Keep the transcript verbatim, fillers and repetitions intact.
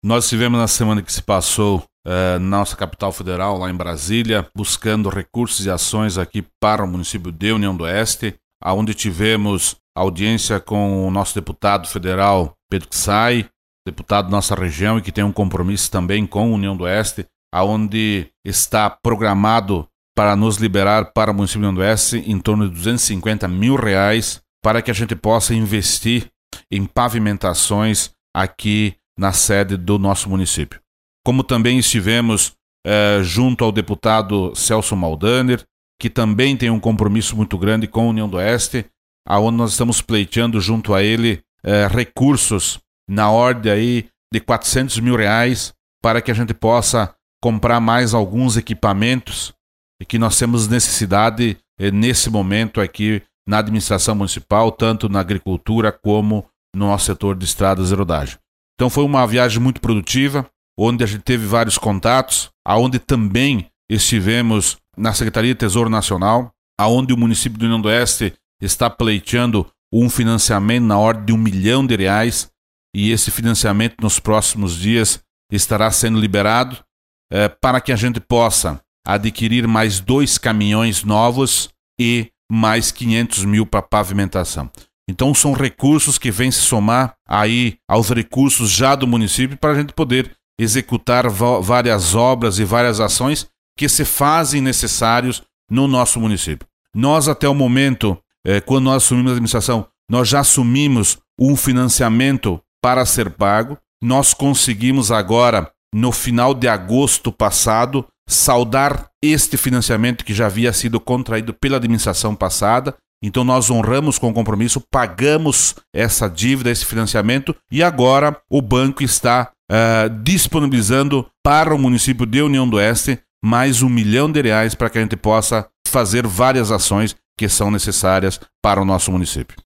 Nós estivemos na semana que se passou eh, na nossa capital federal, lá em Brasília, buscando recursos e ações aqui para o município de União do Oeste, onde tivemos audiência com o nosso deputado federal, Pedro Ksai, deputado da nossa região e que tem um compromisso também com a União do Oeste, onde está programado para nos liberar para o município de União do Oeste em torno de duzentos e cinquenta mil reais para que a gente possa investir em pavimentações aqui na sede do nosso município. Como também estivemos eh, junto ao deputado Celso Maldaner, que também tem um compromisso muito grande com a União do Oeste, aonde nós estamos pleiteando junto a ele eh, recursos na ordem aí de quatrocentos mil reais para que a gente possa comprar mais alguns equipamentos e que nós temos necessidade eh, nesse momento aqui na administração municipal, tanto na agricultura como no nosso setor de estradas e rodagem. Então foi uma viagem muito produtiva, onde a gente teve vários contatos, aonde também estivemos na Secretaria de Tesouro Nacional, aonde o município de União do Oeste está pleiteando um financiamento na ordem de um milhão de reais, e esse financiamento nos próximos dias estará sendo liberado eh, para que a gente possa adquirir mais dois caminhões novos e mais quinhentos mil para pavimentação. Então são recursos que vêm se somar aí aos recursos já do município para a gente poder executar várias obras e várias ações que se fazem necessários no nosso município. Nós até o momento, eh, quando nós assumimos a administração, nós já assumimos um financiamento para ser pago. Nós conseguimos agora, no final de agosto passado, saldar este financiamento que já havia sido contraído pela administração passada. Então nós honramos com o compromisso, pagamos essa dívida, esse financiamento, e agora o banco está uh, disponibilizando para o município de União do Oeste mais um milhão de reais para que a gente possa fazer várias ações que são necessárias para o nosso município.